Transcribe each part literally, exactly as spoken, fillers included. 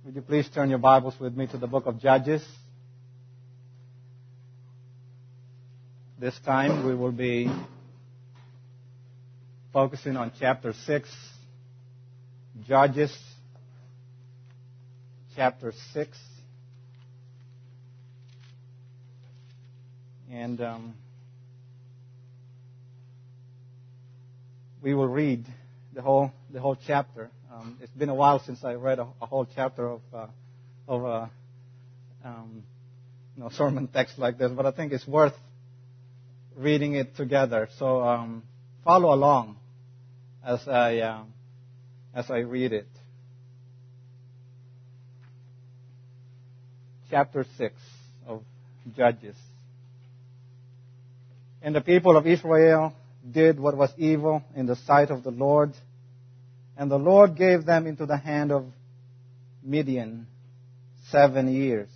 Would you please turn your Bibles with me to the book of Judges? This time we will be focusing on chapter six. Judges, chapter six. And um, we will read the whole the whole chapter. Um, it's been a while since I read a, a whole chapter of uh, of a um, you know, sermon text like this, but I think it's worth reading it together. So um, follow along as I uh, as I read it. Chapter six of Judges. And the people of Israel did what was evil in the sight of the Lord, and the Lord gave them into the hand of Midian seven years.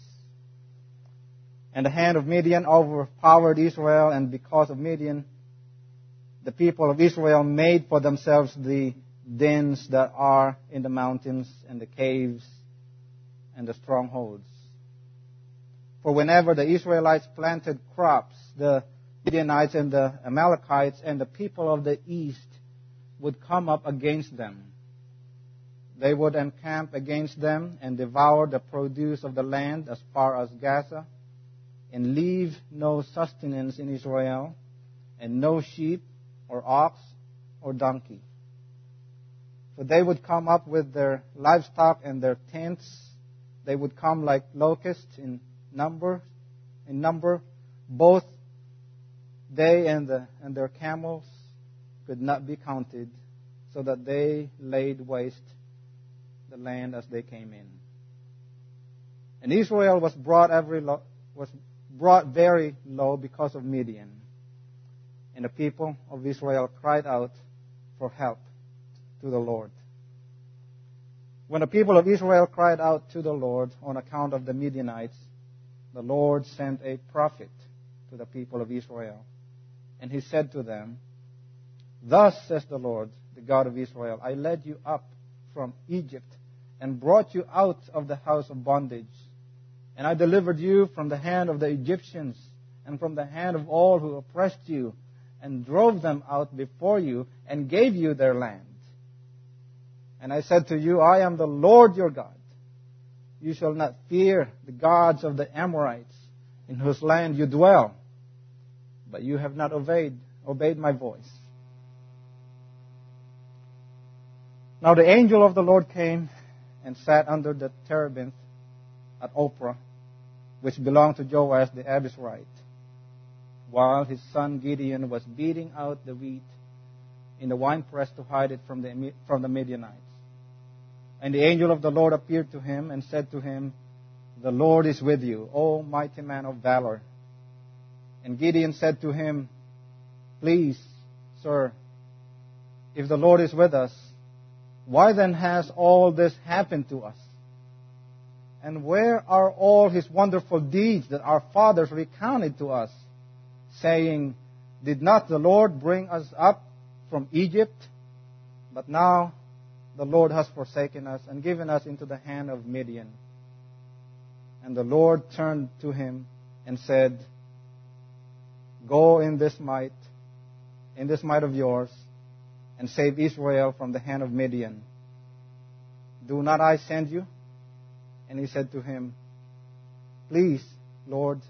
And the hand of Midian overpowered Israel, and because of Midian, the people of Israel made for themselves the dens that are in the mountains and the caves and the strongholds. For whenever the Israelites planted crops, the Midianites and the Amalekites and the people of the east would come up against them. They would encamp against them and devour the produce of the land as far as Gaza, and leave no sustenance in Israel, and no sheep or ox or donkey. For they would come up with their livestock and their tents. They would come like locusts in number, in number, both they and, the, and their camels could not be counted, so that they laid waste the land as they came in. And Israel was brought every lo- was brought very low because of Midian. And the people of Israel cried out for help to the Lord. When the people of Israel cried out to the Lord on account of the Midianites, the Lord sent a prophet to the people of Israel. And he said to them, "Thus says the Lord, the God of Israel, I led you up from Egypt and brought you out of the house of bondage. And I delivered you from the hand of the Egyptians and from the hand of all who oppressed you, and drove them out before you and gave you their land. And I said to you, I am the Lord your God. You shall not fear the gods of the Amorites, in whose land you dwell. But you have not obeyed, obeyed my voice." Now the angel of the Lord came and sat under the terebinth at Ophrah, which belonged to Joash the Abiezrite, while his son Gideon was beating out the wheat in the winepress to hide it from the, from the Midianites. And the angel of the Lord appeared to him and said to him, "The Lord is with you, O mighty man of valor." And Gideon said to him, "Please, sir, if the Lord is with us, why then has all this happened to us? And where are all his wonderful deeds that our fathers recounted to us, saying, Did not the Lord bring us up from Egypt? But now the Lord has forsaken us and given us into the hand of Midian." And the Lord turned to him and said, "Go in this might, in this might of yours, and save Israel from the hand of Midian. Do not I send you?" And he said to him, "Please, Lord,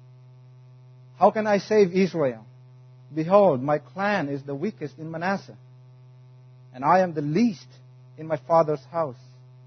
how can I save Israel? Behold, my clan is the weakest in Manasseh, and I am the least in my father's house."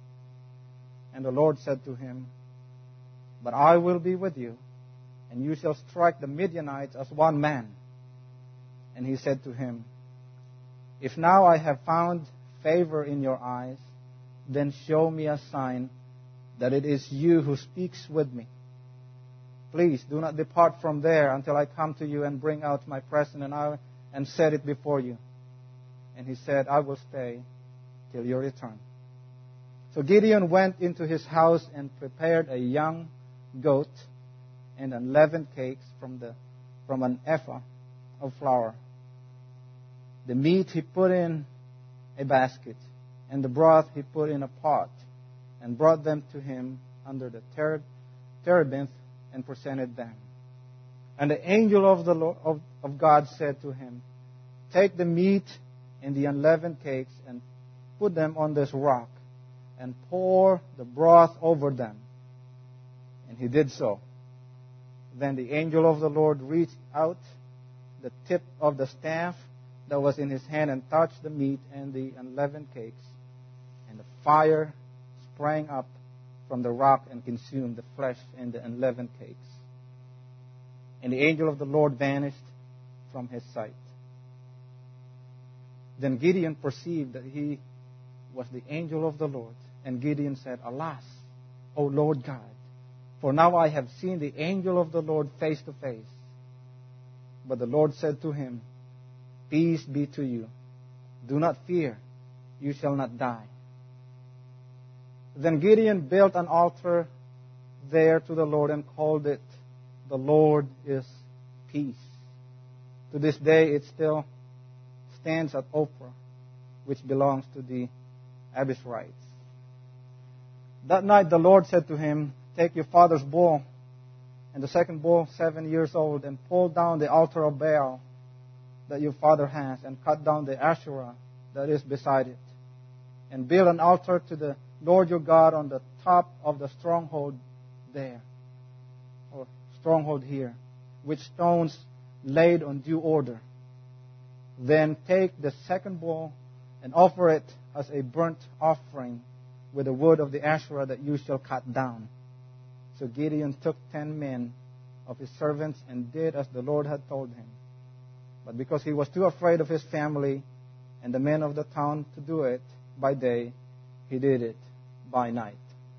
And the Lord said to him, "But I will be with you, and you shall strike the Midianites as one man." And he said to him, "If now I have found favor in your eyes, then show me a sign that it is you who speaks with me. Please do not depart from there until I come to you and bring out my present and I and set it before you." And he said, "I will stay till your return." So Gideon went into his house and prepared a young goat and unleavened cakes from the from an ephah of flour. The meat he put in a basket, and the broth he put in a pot, and brought them to him under the ter- terebinth and presented them. And the angel of the Lord, of, of God said to him, "Take the meat and the unleavened cakes and put them on this rock and pour the broth over them." And he did so. Then the angel of the Lord reached out the tip of the staff that was in his hand and touched the meat and the unleavened cakes. And the fire sprang up from the rock and consumed the flesh and the unleavened cakes. And the angel of the Lord vanished from his sight. Then Gideon perceived that he was the angel of the Lord. And Gideon said, "Alas, O Lord God, for now I have seen the angel of the Lord face to face." But the Lord said to him, "Peace be to you. Do not fear. You shall not die." Then Gideon built an altar there to the Lord and called it, "The Lord is Peace." To this day it still stands at Ophrah, which belongs to the Abiezrites. That night the Lord said to him, "Take your father's bull, and the second bull seven years old, and pull down the altar of Baal that your father has, and cut down the Asherah that is beside it, and build an altar to the Lord your God on the top of the stronghold there," or stronghold here, "with stones laid on due order. Then take the second bull and offer it as a burnt offering with the wood of the Asherah that you shall cut down." So Gideon took ten men of his servants and did as the Lord had told him. But because he was too afraid of his family and the men of the town to do it by day, he did it by night.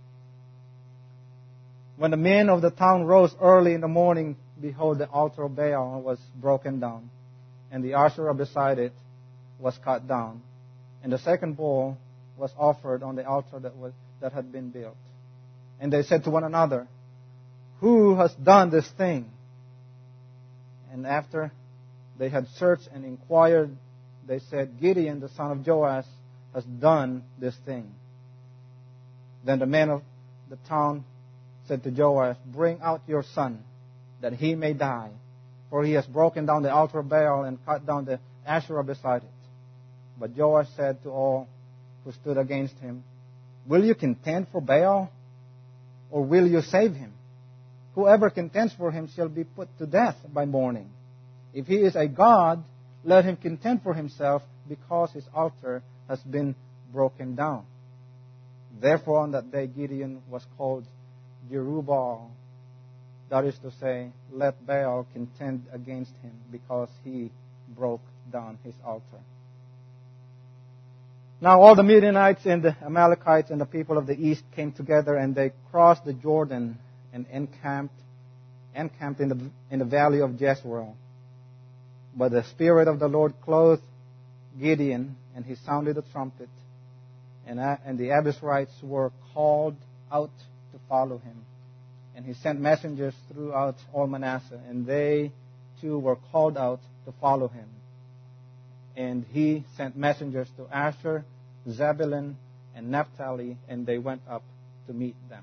When the men of the town rose early in the morning, behold, the altar of Baal was broken down, and the Asherah beside it was cut down, and the second bull was offered on the altar that was that had been built. And they said to one another, "Who has done this thing?" And after they had searched and inquired, they said, "Gideon, the son of Joash, has done this thing." Then the men of the town said to Joash, "Bring out your son, that he may die, for he has broken down the altar of Baal and cut down the Asherah beside it." But Joash said to all who stood against him, "Will you contend for Baal, or will you save him? Whoever contends for him shall be put to death by morning. If he is a god, let him contend for himself, because his altar has been broken down." Therefore on that day Gideon was called Jerubbaal, that is to say, "Let Baal contend against him, because he broke down his altar." Now all the Midianites and the Amalekites and the people of the east came together, and they crossed the Jordan and encamped, encamped in the in the valley of Jezreel. But the Spirit of the Lord clothed Gideon, and he sounded the trumpet, and, and the Abiezrites were called out to follow him. And he sent messengers throughout all Manasseh, and they too were called out to follow him. And he sent messengers to Asher, Zebulun, and Naphtali, and they went up to meet them.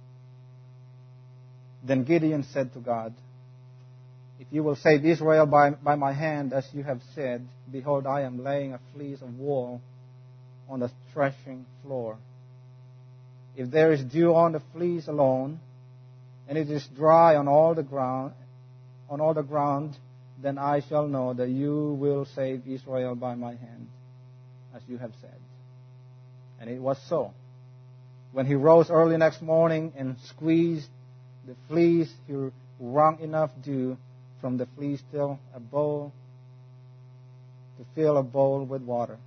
Then Gideon said to God, "If you will save Israel by, by my hand, as you have said, behold, I am laying a fleece of wool on the threshing floor. If there is dew on the fleece alone, and it is dry on all the ground, on all the ground, then I shall know that you will save Israel by my hand, as you have said." And it was so. When he rose early next morning and squeezed the fleece, he wrung enough dew from the fleece till a bowl to fill a bowl with water.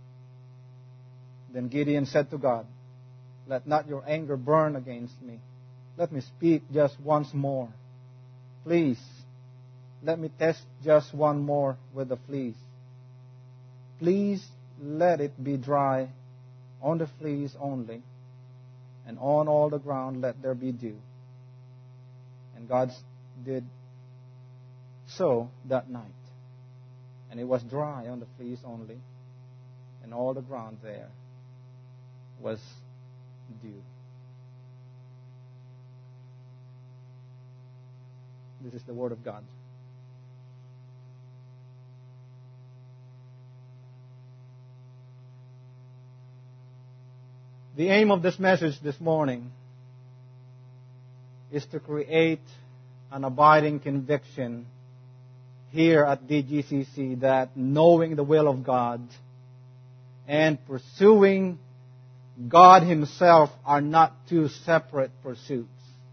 Then Gideon said to God, "Let not your anger burn against me. Let me speak just once more. Please, let me test just one more with the fleece. Please let it be dry on the fleece only, and on all the ground let there be dew." And God did so that night. And it was dry on the fleece only, and all the ground there was dew. This is the Word of God. The aim of this message this morning is to create an abiding conviction here at D G C C that knowing the will of God and pursuing God Himself are not two separate pursuits.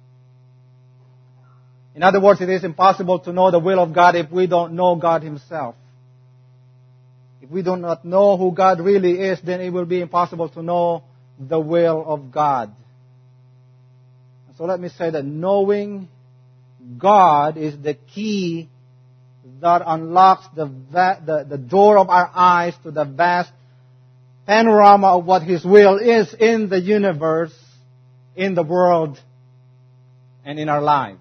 In other words, it is impossible to know the will of God if we don't know God Himself. If we do not know who God really is, then it will be impossible to know the will of God. So let me say that knowing God is the key that unlocks the, va- the, the door of our eyes to the vast panorama of what His will is in the universe, in the world, and in our lives.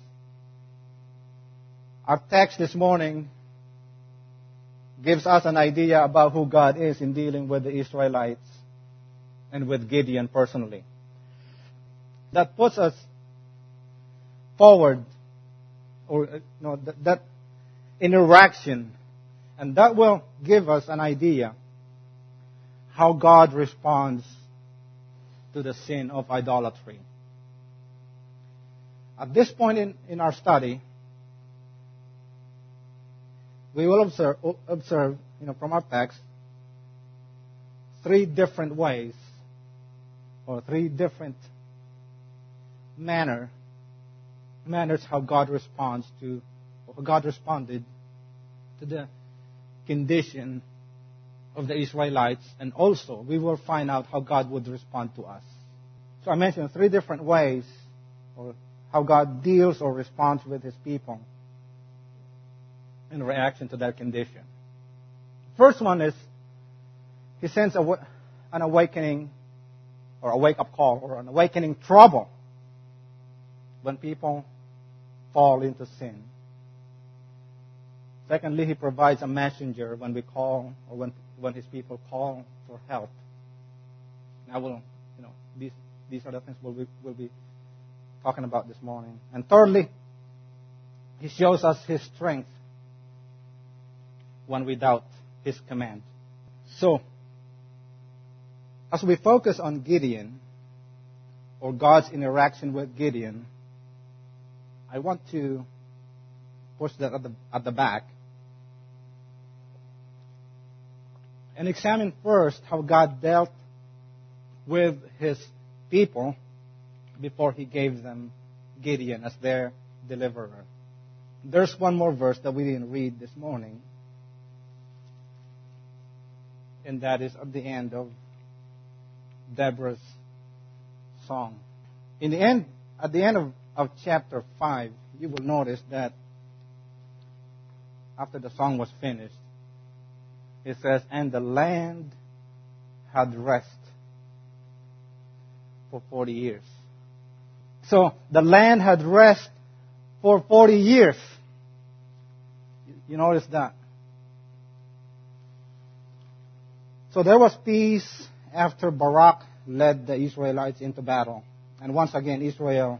Our text this morning gives us an idea about who God is in dealing with the Israelites and with Gideon personally. That puts us forward, or you know, that, that interaction, and that will give us an idea how God responds to the sin of idolatry. At this point in, in our study, we will observe, observe, you know, from our text, three different ways, or three different manner, manners how God responds to, or God responded to the condition of the Israelites, and also we will find out how God would respond to us. So I mentioned three different ways, or how God deals or responds with His people in reaction to that condition. First one is He sends a, an awakening, or a wake-up call, or an awakening trouble when people fall into sin. Secondly, He provides a messenger when we call, or when when His people call for help. And I will, you know, these these are the things we'll be, we'll be talking about this morning. And thirdly, He shows us His strength when we doubt His command. So, as we focus on Gideon, or God's interaction with Gideon, I want to push that at the, at the back and examine first how God dealt with His people before He gave them Gideon as their deliverer. There's one more verse that we didn't read this morning, and that is at the end of Deborah's song. In the end, at the end of, of chapter five, you will notice that after the song was finished, it says, and the land had rest for forty years. So the land had rest for forty years. You notice that? So there was peace after Barak led the Israelites into battle. And once again, Israel,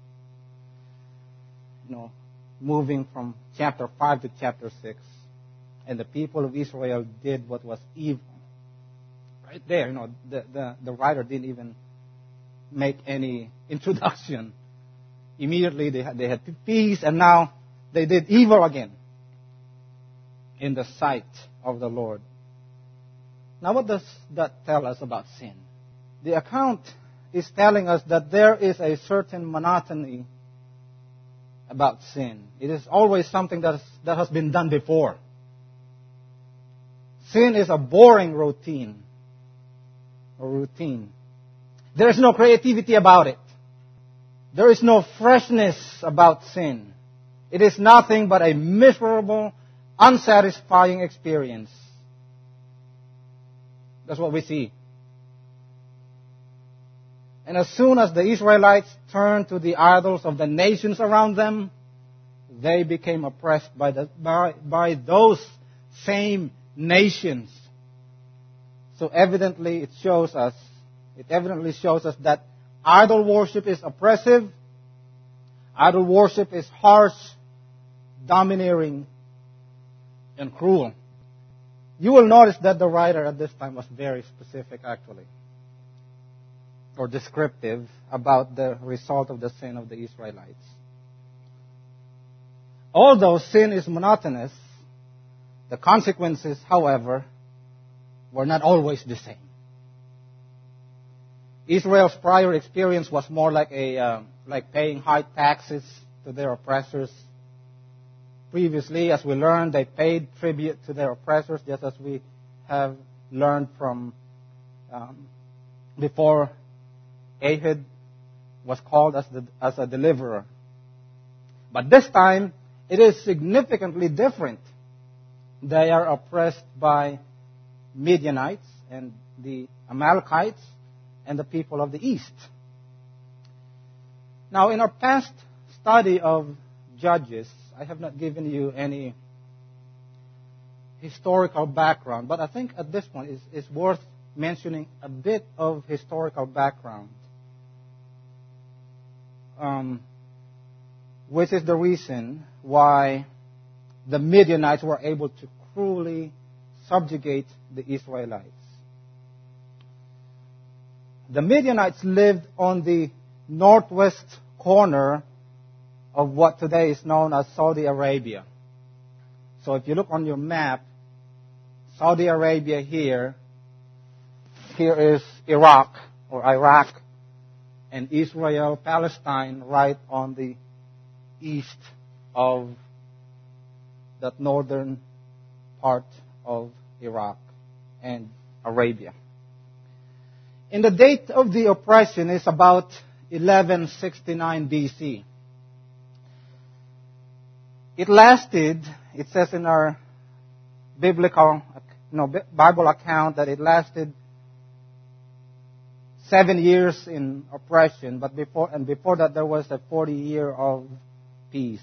you know, moving from chapter five to chapter six. And the people of Israel did what was evil. Right there, you know, the, the, the writer didn't even make any introduction. Immediately they had, they had peace, and now they did evil again in the sight of the Lord. Now what does that tell us about sin? The account is telling us that there is a certain monotony about sin. It is always something that, is, that has been done before. Sin is a boring routine. Or routine. There is no creativity about it. There is no freshness about sin. It is nothing but a miserable, unsatisfying experience. That's what we see. And as soon as the Israelites turned to the idols of the nations around them, they became oppressed by, the, by, by those same nations. So evidently it shows us, it evidently shows us that idol worship is oppressive, idol worship is harsh, domineering, and cruel. You will notice that the writer at this time was very specific, actually, or descriptive about the result of the sin of the Israelites. Although sin is monotonous, the consequences, however, were not always the same. Israel's prior experience was more like a uh, like paying high taxes to their oppressors. Previously, as we learned, they paid tribute to their oppressors, just as we have learned from um, before Ehud was called as, the, as a deliverer. But this time, it is significantly different. They are oppressed by Midianites and the Amalekites and the people of the east. Now, in our past study of Judges, I have not given you any historical background, but I think at this point it's, it's worth mentioning a bit of historical background, um, which is the reason why the Midianites were able to cruelly subjugate the Israelites. The Midianites lived on the northwest corner of what today is known as Saudi Arabia. So if you look on your map, Saudi Arabia here, here is Iraq or Iraq, and Israel, Palestine, right on the east of that northern part of Iraq and Arabia. And the date of the oppression is about eleven sixty-nine B C. It lasted, it says in our biblical, no, Bible account that it lasted seven years in oppression, but before, and before that there was a forty year of peace.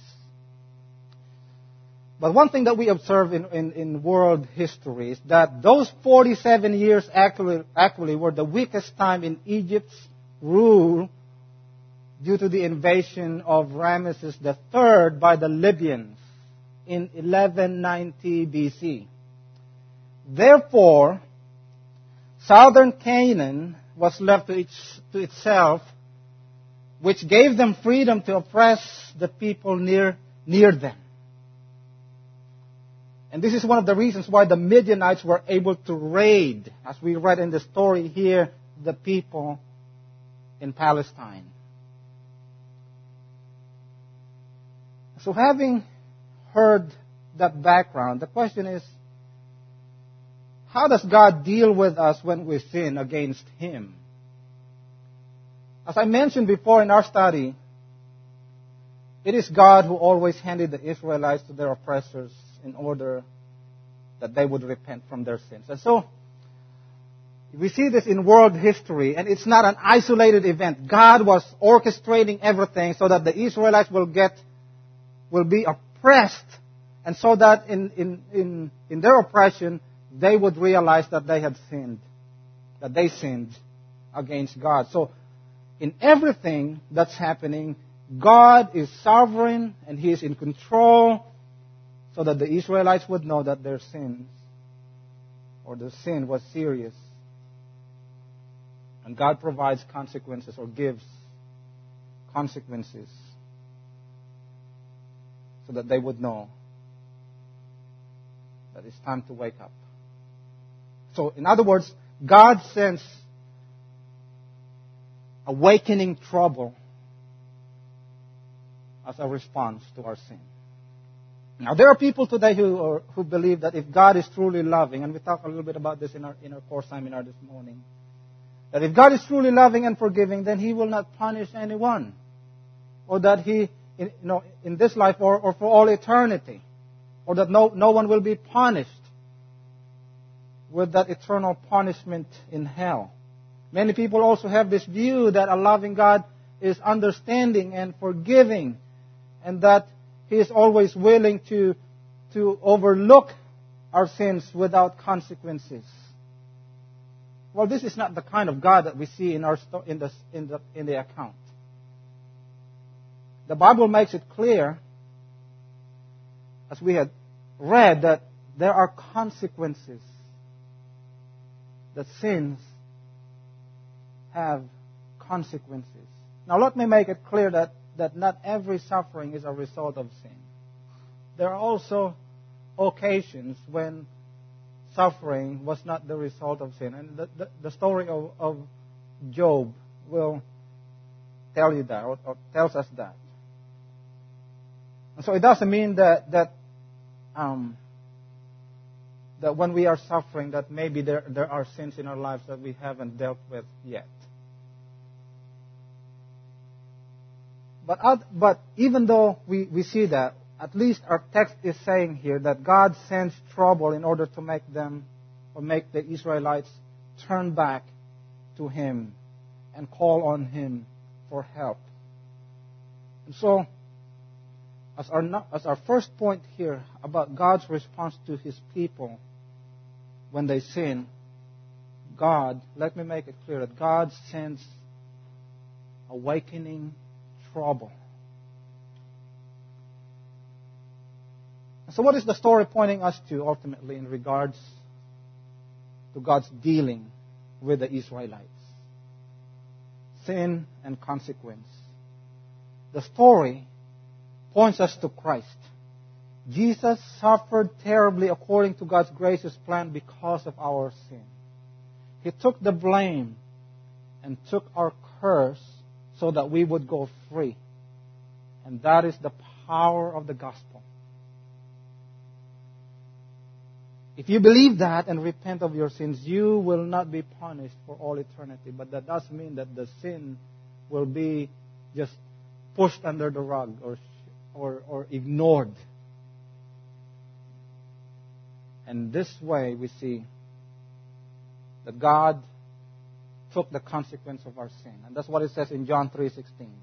But one thing that we observe in, in, in world history is that those forty-seven years actually, actually were the weakest time in Egypt's rule due to the invasion of Ramesses the third by the Libyans in eleven ninety B C. Therefore, southern Canaan was left to, its, to itself, which gave them freedom to oppress the people near, near them. And this is one of the reasons why the Midianites were able to raid, as we read in the story here, the people in Palestine. So having heard that background, the question is, how does God deal with us when we sin against Him? As I mentioned before in our study, it is God who always handed the Israelites to their oppressors in order that they would repent from their sins. And so, we see this in world history, and it's not an isolated event. God was orchestrating everything so that the Israelites will get, will be oppressed, and so that in, in, in, in their oppression, they would realize that they had sinned, that they sinned against God. So, in everything that's happening, God is sovereign and He is in control so that the Israelites would know that their sins or their sin was serious. And God provides consequences or gives consequences so that they would know that it's time to wake up. So, in other words, God sends awakening trouble as a response to our sin. Now, there are people today who are, who believe that if God is truly loving, and we talked a little bit about this in our in our course seminar this morning, that if God is truly loving and forgiving, then He will not punish anyone, or that He, in, you know, in this life or, or for all eternity, or that no no one will be punished with that eternal punishment in hell. Many people also have this view that a loving God is understanding and forgiving, and that He is always willing to, to overlook our sins without consequences. Well, this is not the kind of God that we see in our sto- in the in the in the account. The Bible makes it clear as we had read, that there are consequences, that sins have consequences. Now let me make it clear that, that not every suffering is a result of sin. There are also occasions when suffering was not the result of sin. And the, the, the story of, of Job will tell you that, or, or tells us that. And so it doesn't mean that that um, that when we are suffering, that maybe there there are sins in our lives that we haven't dealt with yet. But but even though we, we see that, at least our text is saying here that God sends trouble in order to make them, or make the Israelites turn back to Him and call on Him for help. And so, as our, as our first point here about God's response to His people when they sin, God, let me make it clear that God sends awakening trouble. So what is the story pointing us to ultimately in regards to God's dealing with the Israelites? Sin and consequence. The story points us to Christ. Jesus suffered terribly according to God's gracious plan because of our sin. He took the blame and took our curse so that we would go free. And that is the power of the gospel. If you believe that and repent of your sins, you will not be punished for all eternity. But that does mean that the sin will be just pushed under the rug or, or, or ignored. And this way we see that God took the consequence of our sin. And that's what it says in John three sixteen.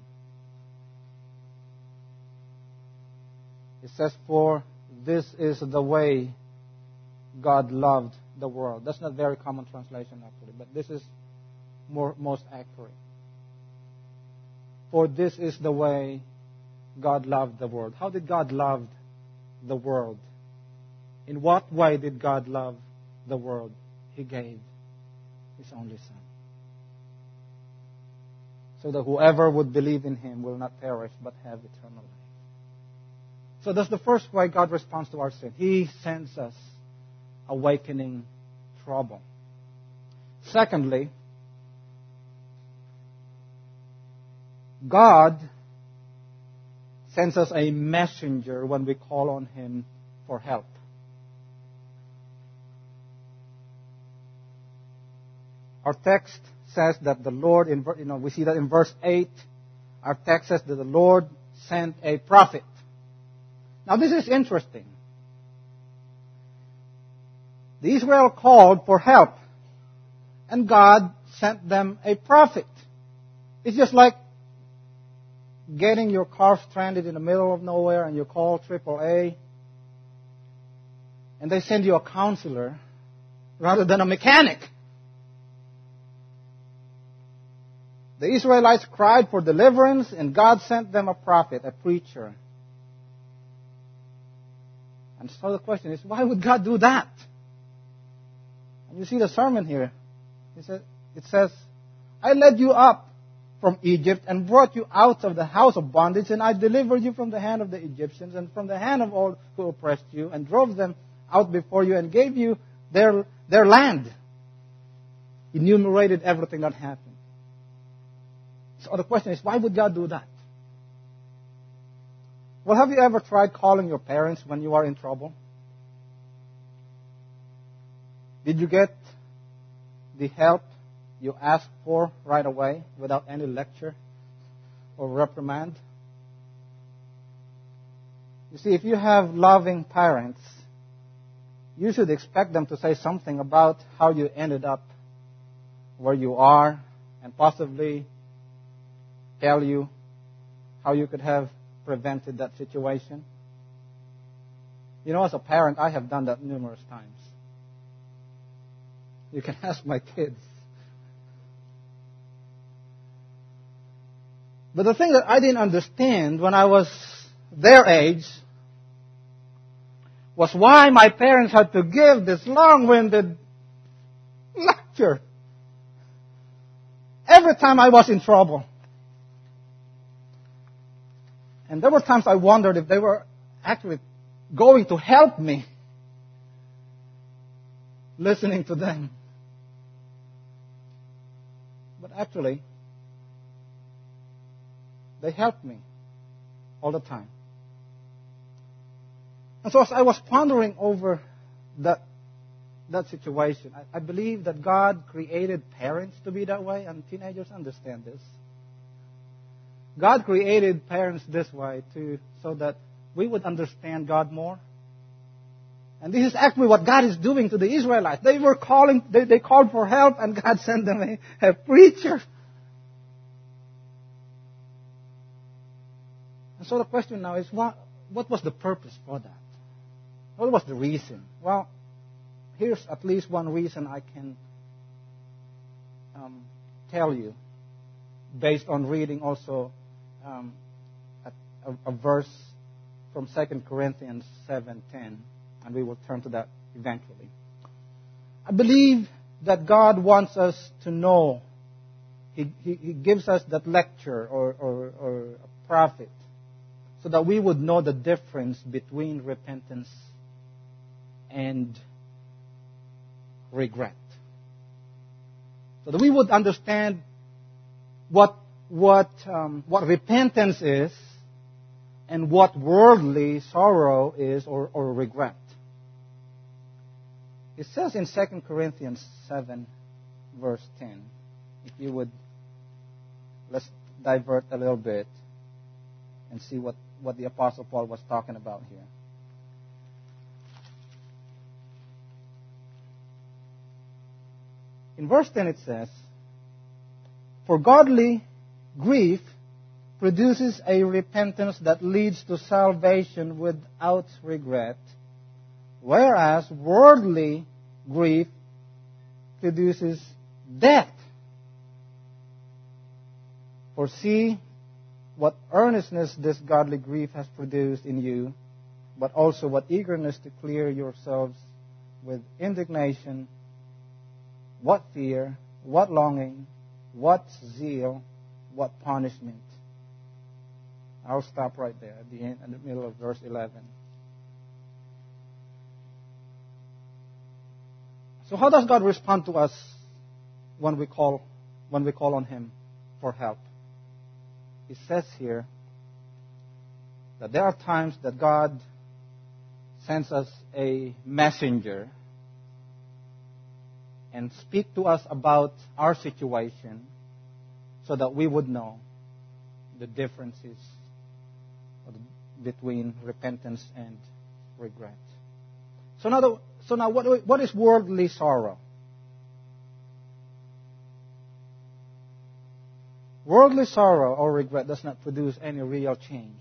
It says, "For this is the way God loved the world." That's not a very common translation actually, but this is more most accurate. For this is the way God loved the world. How did God love the world? In what way did God love the world? He gave His only Son, so that whoever would believe in Him will not perish but have eternal life. So that's the first way God responds to our sin. He sends us awakening trouble. Secondly, God sends us a messenger when we call on Him for help. Our text says that the Lord, in, you know, we see that in verse eight, our text says that the Lord sent a prophet. Now this is interesting. The Israel called for help, and God sent them a prophet. It's just like getting your car stranded in the middle of nowhere and you call triple A, and they send you a counselor rather than a mechanic. The Israelites cried for deliverance, and God sent them a prophet, a preacher. And so the question is, why would God do that? And you see the sermon here. It says, it says, "I led you up from Egypt and brought you out of the house of bondage, and I delivered you from the hand of the Egyptians and from the hand of all who oppressed you, and drove them out before you and gave you their, their land." He enumerated everything that happened. So the question is, why would God do that? Well, have you ever tried calling your parents when you are in trouble? Did you get the help you asked for right away without any lecture or reprimand? You see, if you have loving parents, you should expect them to say something about how you ended up where you are, and possibly tell you how you could have prevented that situation. You know, as a parent, I have done that numerous times. You can ask my kids. But the thing that I didn't understand when I was their age was why my parents had to give this long-winded lecture every time I was in trouble. And there were times I wondered if they were actually going to help me listening to them. But actually, they helped me all the time. And so as I was pondering over that, that situation, I, I believe that God created parents to be that way, and teenagers understand this. God created parents this way to, so that we would understand God more. And this is actually what God is doing to the Israelites. They were calling, they, they called for help, and God sent them a, a preacher. And so the question now is, what, what was the purpose for that? What was the reason? Well, here's at least one reason I can um, tell you, based on reading also um, a, a, a verse from Second Corinthians seven ten, and we will turn to that eventually. I believe that God wants us to know. He, he, he gives us that lecture or, or, or a prophet so that we would know the difference between repentance and regret. So that we would understand what what um, what repentance is and what worldly sorrow is or, or regret. It says in Second Corinthians seven, verse ten, if you would, let's divert a little bit and see what, what the Apostle Paul was talking about here. In verse ten it says, "For godly grief produces a repentance that leads to salvation without regret, whereas worldly grief produces death. For see what earnestness this godly grief has produced in you, but also what eagerness to clear yourselves with indignation, what fear, what longing, what zeal, what punishment." I'll stop right there at the end, in the middle of verse eleven. So how does God respond to us when we call when we call on Him for help? It says here that there are times that God sends us a messenger and speak to us about our situation so that we would know the differences between repentance and regret. So now, the, so now what, what is worldly sorrow? Worldly sorrow or regret does not produce any real change,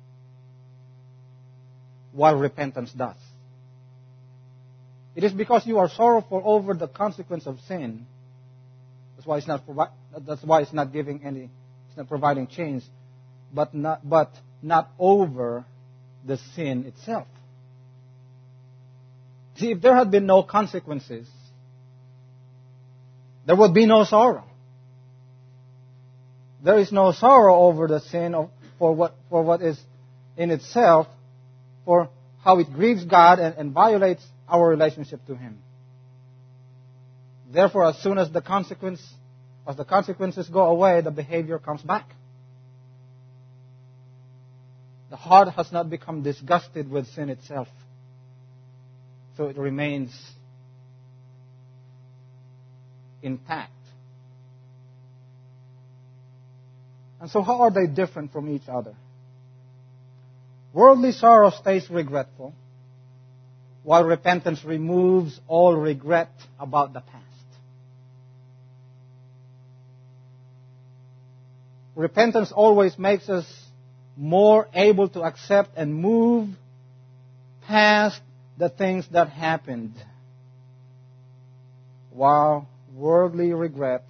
while repentance does. It is because you are sorrowful over the consequence of sin. That's why it's not. Provi- that's why it's not giving any. It's not providing change, but not. But not over the sin itself. See, if there had been no consequences, there would be no sorrow. There is no sorrow over the sin of, for what for what is in itself, for how it grieves God and, and violates our relationship to Him. Therefore, as soon as the consequence, as the consequences go away, the behavior comes back. The heart has not become disgusted with sin itself, so it remains intact. And so how are they different from each other? Worldly sorrow stays regretful, while repentance removes all regret about the past. Repentance always makes us more able to accept and move past the things that happened, while worldly regret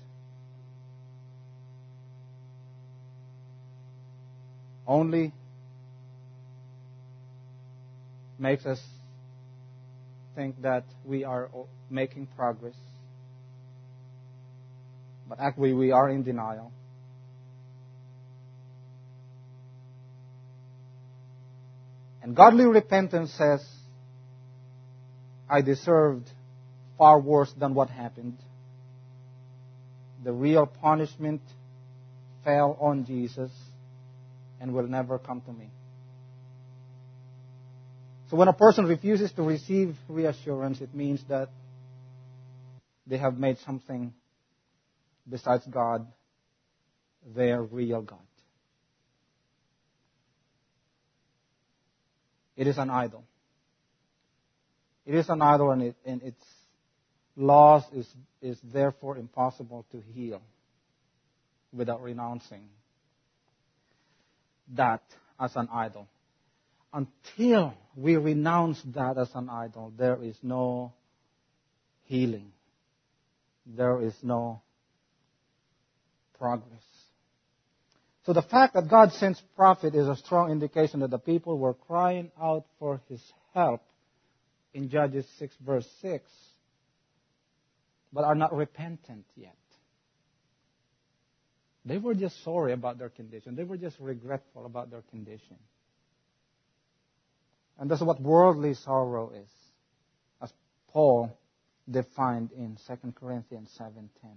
only makes us think that we are making progress. But actually we are in denial. And godly repentance says, I deserved far worse than what happened. The real punishment fell on Jesus and will never come to me. So when a person refuses to receive reassurance, it means that they have made something besides God their real God. It is an idol. It is an idol, and, it, and its loss is, is therefore impossible to heal without renouncing that as an idol. Until we renounce that as an idol, there is no healing. There is no progress. So the fact that God sends prophet is a strong indication that the people were crying out for His help in Judges six verse six, but are not repentant yet. They were just sorry about their condition. They were just regretful about their condition. And that's what worldly sorrow is, as Paul defined in Second Corinthians seven ten.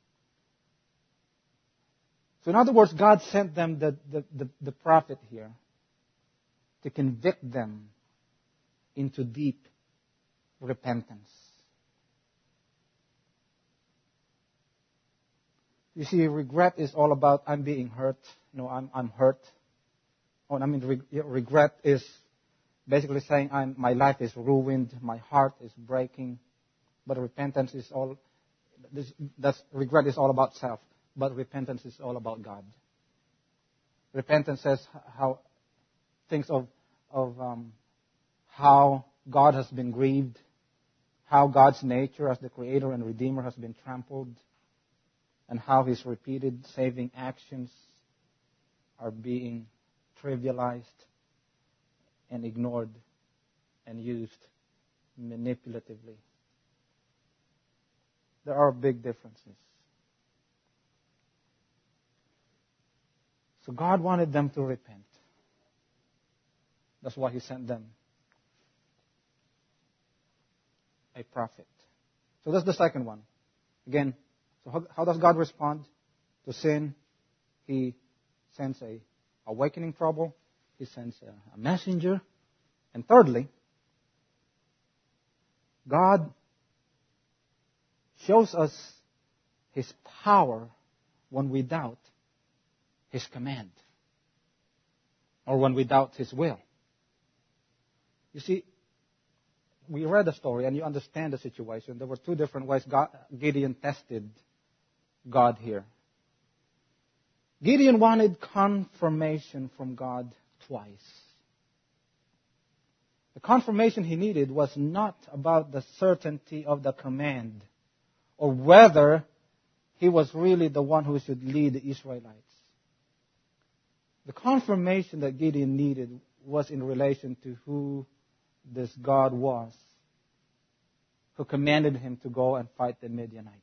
So in other words, God sent them the, the, the, the prophet here to convict them into deep repentance. You see, regret is all about I'm being hurt. You know, I'm, I'm hurt. Oh, I mean, re- regret is basically saying I'm, my life is ruined, my heart is breaking. But repentance is all, this, that's, regret is all about self. But repentance is all about God. Repentance says how, thinks of, of um, how God has been grieved, how God's nature as the Creator and Redeemer has been trampled, and how His repeated saving actions are being trivialized and ignored and used manipulatively. There are big differences. So God wanted them to repent. That's why He sent them a prophet. So that's the second one. Again, so how, how does God respond to sin? He sends a awakening trouble. He sends a, a messenger. And thirdly, God shows us His power when we doubt His command, or when we doubt His will. You see, we read the story and you understand the situation. There were two different ways God, Gideon tested God here. Gideon wanted confirmation from God twice. The confirmation he needed was not about the certainty of the command or whether he was really the one who should lead the Israelites. The confirmation that Gideon needed was in relation to who this God was who commanded him to go and fight the Midianites.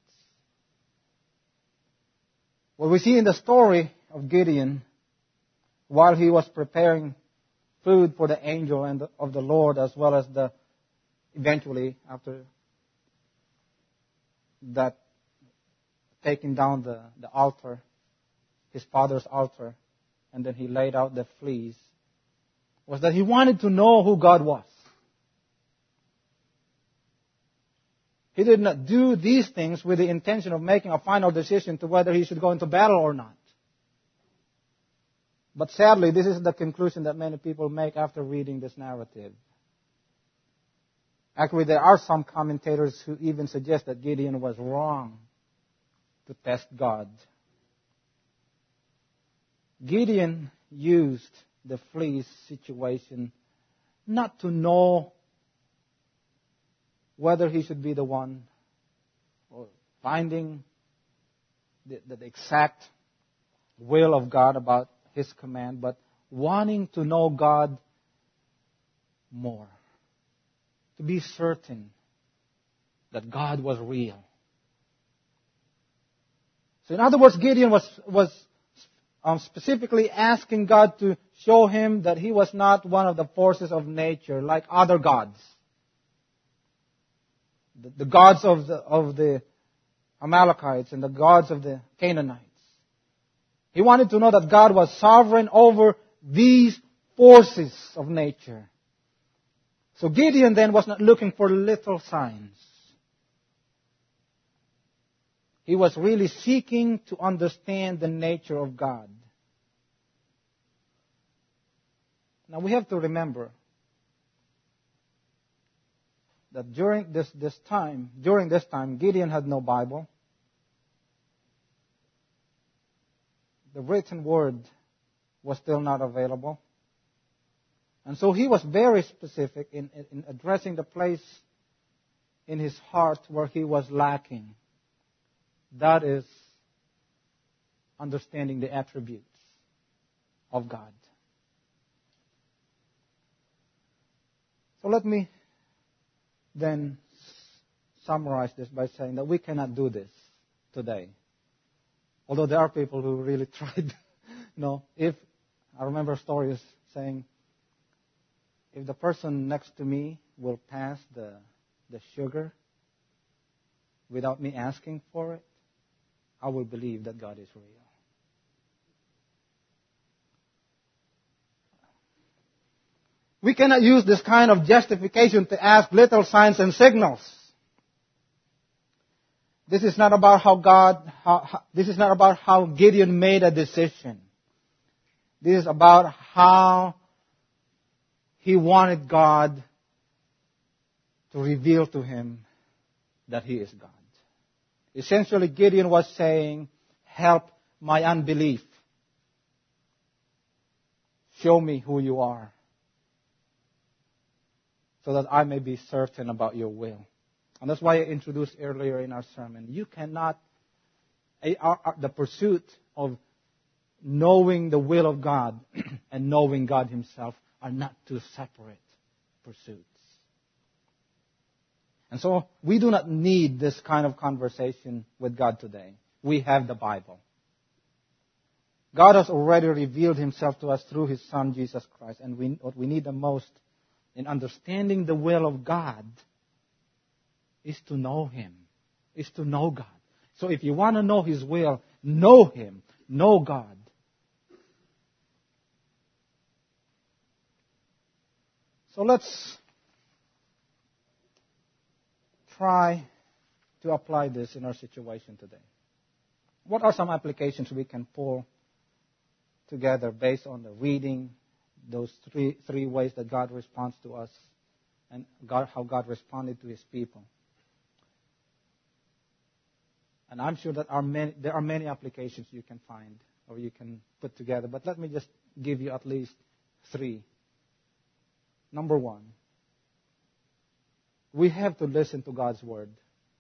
What we see in the story of Gideon, while he was preparing food for the angel and the, of the Lord, as well as the eventually after that taking down the, the altar, his father's altar, and then he laid out the fleece, was that he wanted to know who God was. He did not do these things with the intention of making a final decision to whether he should go into battle or not. But sadly, this is the conclusion that many people make after reading this narrative. Actually, there are some commentators who even suggest that Gideon was wrong to test God. Gideon used the fleece situation not to know whether he should be the one or finding the, the exact will of God about His command, but wanting to know God more, to be certain that God was real. So in other words, Gideon was, was um, specifically asking God to show him that he was not one of the forces of nature like other gods. The, the gods of the, of the Amalekites and the gods of the Canaanites. He wanted to know that God was sovereign over these forces of nature. So Gideon then was not looking for little signs. He was really seeking to understand the nature of God. Now we have to remember that during this, this time, during this time, Gideon had no Bible. The written word was still not available. And so he was very specific in, in addressing the place in his heart where he was lacking. That is understanding the attributes of God. So let me then summarize this by saying that we cannot do this today. Although there are people who really tried. you know, if I remember stories saying, if the person next to me will pass the the sugar without me asking for it, I will believe that God is real. We cannot use this kind of justification to ask little signs and signals. This is not about how God, how, how, this is not about how Gideon made a decision. This is about how he wanted God to reveal to him that he is God. Essentially, Gideon was saying, help my unbelief. Show me who you are, so that I may be certain about your will. And that's why I introduced earlier in our sermon, you cannot, the pursuit of knowing the will of God and knowing God himself are not two separate pursuits. And so we do not need this kind of conversation with God today. We have the Bible. God has already revealed himself to us through his Son, Jesus Christ. And we, what we need the most in understanding the will of God is to know him, is to know God. So if you want to know his will, know him, know God. So let's try to apply this in our situation today. What are some applications we can pull together based on the reading, those three three ways that God responds to us, and God, how God responded to his people? And I'm sure that are many, there are many applications you can find or you can put together. But let me just give you at least three. Number one, we have to listen to God's word.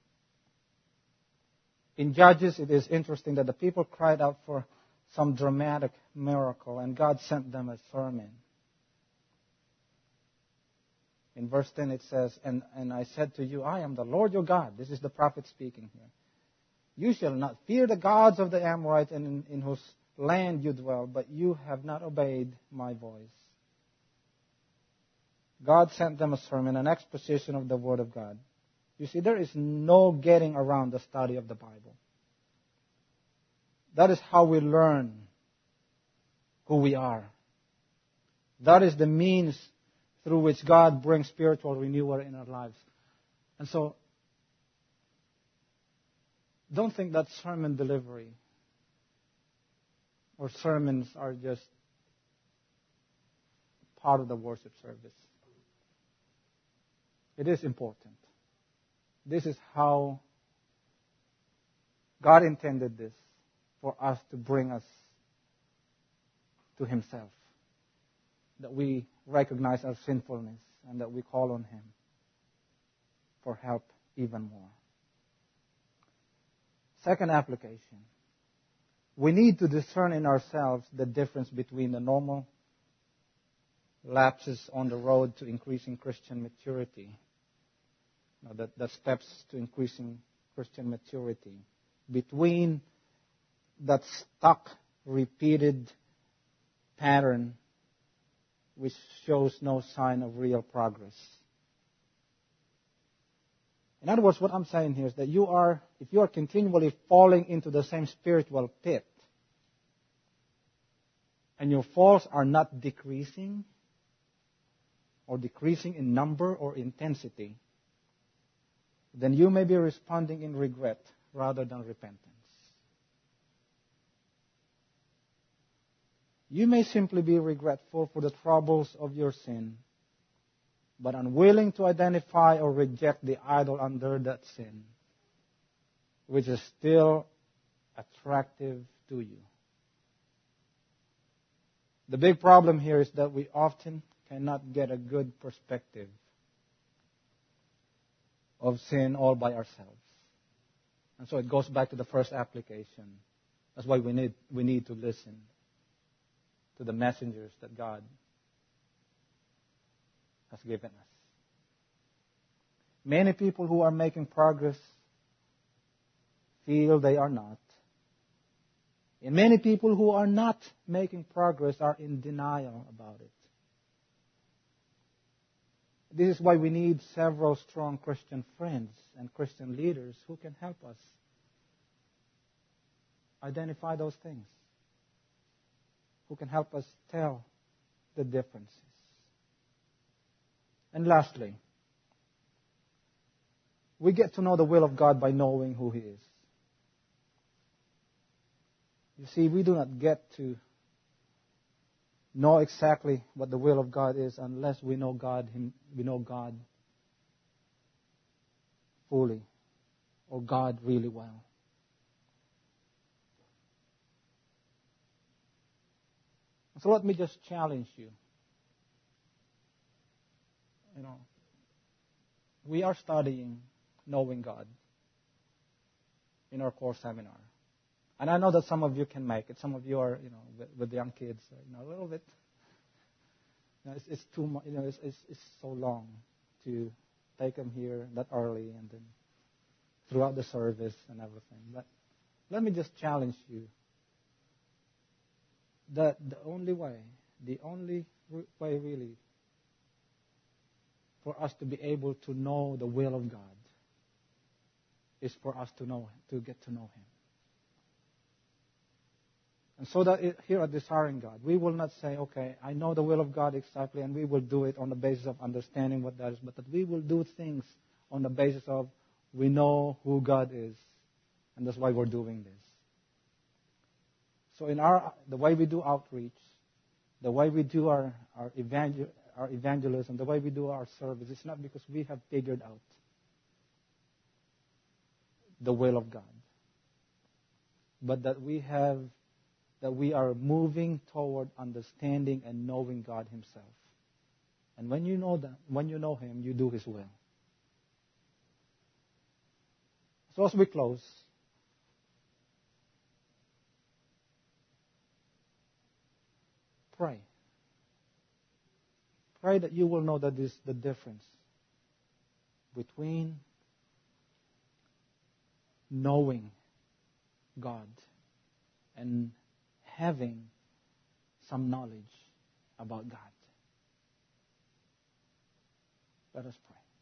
In Judges, it is interesting that the people cried out for some dramatic miracle, and God sent them a sermon. In verse ten it says, and, and I said to you, I am the Lord your God. This is the prophet speaking here. You shall not fear the gods of the Amorites in, in whose land you dwell, but you have not obeyed my voice. God sent them a sermon, an exposition of the Word of God. You see, there is no getting around the study of the Bible. That is how we learn who we are. That is the means through which God brings spiritual renewal in our lives. And so, don't think that sermon delivery or sermons are just part of the worship service. It is important. This is how God intended this, for us to bring us to himself. That we recognize our sinfulness and that we call on him for help even more. Second application. We need to discern in ourselves the difference between the normal lapses on the road to increasing Christian maturity you know, the, the steps to increasing Christian maturity, between that stuck, repeated pattern which shows no sign of real progress. In other words, what I'm saying here is that you are, if you are continually falling into the same spiritual pit, and your falls are not decreasing, or decreasing in number or intensity, then you may be responding in regret rather than repentance. You may simply be regretful for the troubles of your sin, but unwilling to identify or reject the idol under that sin, which is still attractive to you. The big problem here is that we often cannot get a good perspective of sin all by ourselves. And so it goes back to the first application. That's why we need, we need to listen to the messengers that God has given us. Many people who are making progress feel they are not. And many people who are not making progress are in denial about it. This is why we need several strong Christian friends and Christian leaders who can help us identify those things, who can help us tell the differences. And lastly, we get to know the will of God by knowing who He is. You see, we do not get to know exactly what the will of God is unless we know God, we know God fully, or God really well. So let me just challenge you. You know, we are studying knowing God in our core seminar. And I know that some of you can make it. Some of you are, you know, with, with young kids, you know, a little bit. You know, it's, it's too much. You know, it's, it's it's so long to take them here that early and then throughout the service and everything. But let me just challenge you. That the only way, the only way really, for us to be able to know the will of God is for us to know, to get to know Him. And so that it, here at Desiring God, we will not say, okay, I know the will of God exactly, and we will do it on the basis of understanding what that is, but that we will do things on the basis of we know who God is, and that's why we're doing this. So in our the way we do outreach, the way we do our our, evangel, our evangelism, the way we do our service, it's not because we have figured out the will of God, but that we have that we are moving toward understanding and knowing God Himself. And when you know that, when you know Him, you do His will. So as we close, pray. Pray that you will know that this the difference between knowing God and having some knowledge about God. Let us pray.